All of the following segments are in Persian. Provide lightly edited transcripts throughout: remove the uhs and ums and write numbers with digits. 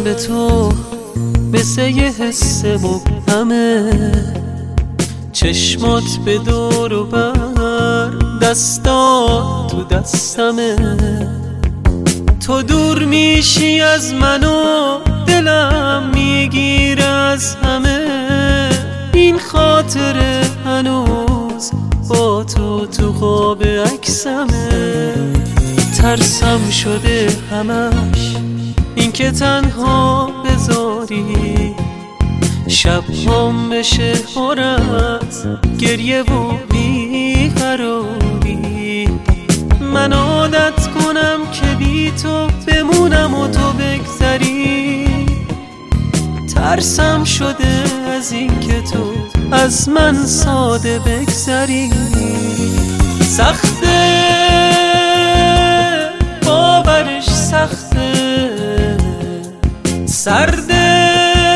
به تو مثل یه حس مبهمه، چشمات به دور و بر، دستات تو دستمه. تو دور میشی از من و دلم میگیره از همه، این خاطره هنوز با تو خواب عکسمه. ترسم شده همش این که تنها بذاری، شب هم بشه پر از گریه و بیقراری. من عادت کنم که بی تو بمونم و تو بگذری، ترسم شده از این که تو از من ساده بگذری. سخته باورش، سخته سرده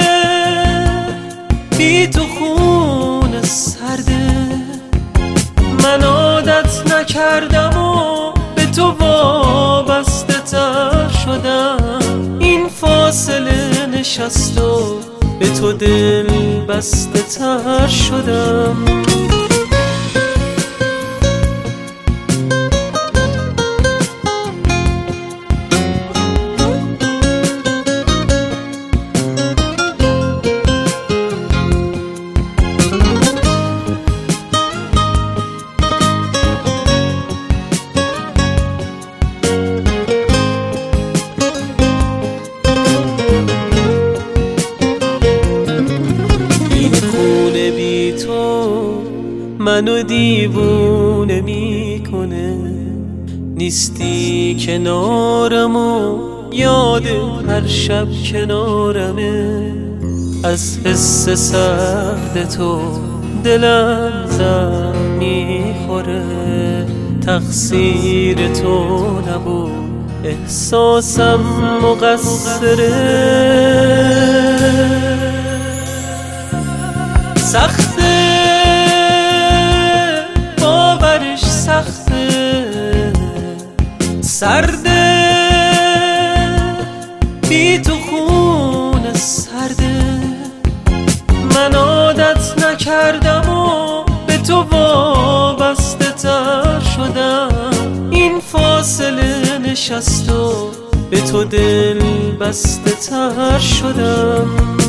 بی تو خون سرده. من عادت نکردم و به تو وابسته تر شدم، این فاصله نشست و به تو دل بسته تر شدم. منو دیوونه میکنه، نیستی کنارم و یاد هر شب کنارمه. از حس سرد تو دلم زخم میخوره، تقصیر تو نبود احساسم مقصره. سخته باورش، سخته سرده بی تو خون سرده. من عادت نکردم و به تو وابسته تر شدم، این فاصله نشست و به تو دل بسته تر شدم.